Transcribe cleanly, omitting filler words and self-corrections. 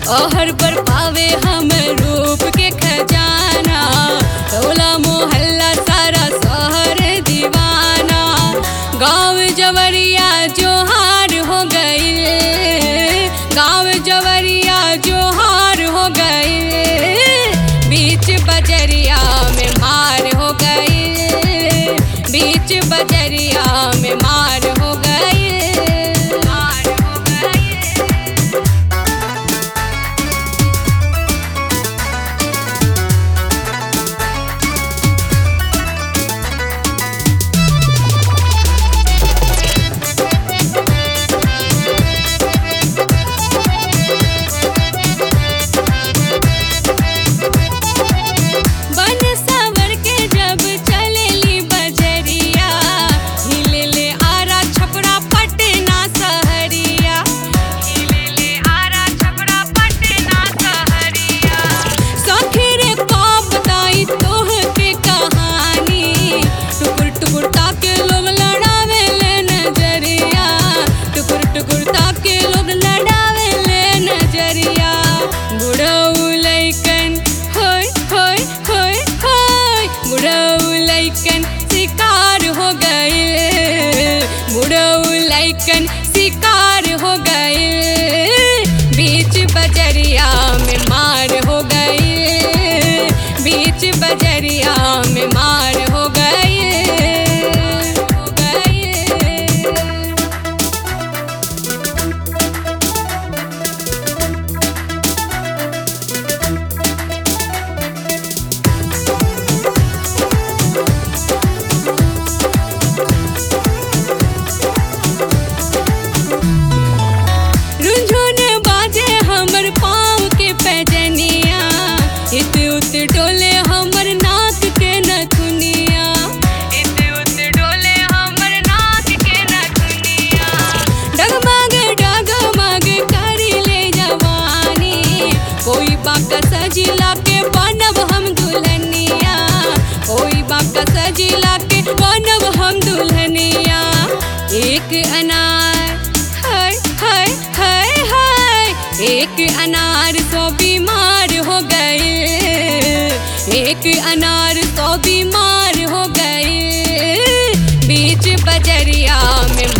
ओहर पर पावे हम रूप के खजाना, टोला मोहल्ला सारा शहर दीवाना। गाँव जवरिया जोहार हो गई, गाँव जवरिया जोहार हो गई। बीच बजरिया में मार हो गई, बीच बजरिया में मार हो गई, मार हो गई। बन सवर के जब चलेली बजरिया, हिलेले आरा छपरा पटना सहरिया, हिलेले आरा छपरा पटना सहरिया। सखी रे का बताई तोह के कहानी, टुकुर टुकुर ताके लोग लड़ावे ले नजरिया, टुकुर टुकुर ताके लोग लड़ावे ले नजरिया। बुढ़ऊ लइकन होय होय होय होय, बुढ़ऊ लइकन शिकार हो गए, बुढ़ऊ लइकन शिकार हो गए। बीच बजरिया में मार हो गई, बीच बजरिया में मार हो गई, हो गई। रुझुन बाजे हमर पाँव के पैजनिया, इत उत डोले हमर नाक के नथुनिया, इत उत डोले हमर नाक के नथुनिया। डगमग डगमग करी ले जवानी, कोई बाका सजिला के बनब हम दुल्हनिया, कोई बाका सजिला के बनब हम दुल्हनिया। एक अनार हाय हाय हाय हाय, एक अनार सौ बीमार हो गए, एक अनार सौ बीमार हो गए। बीच बजरिया में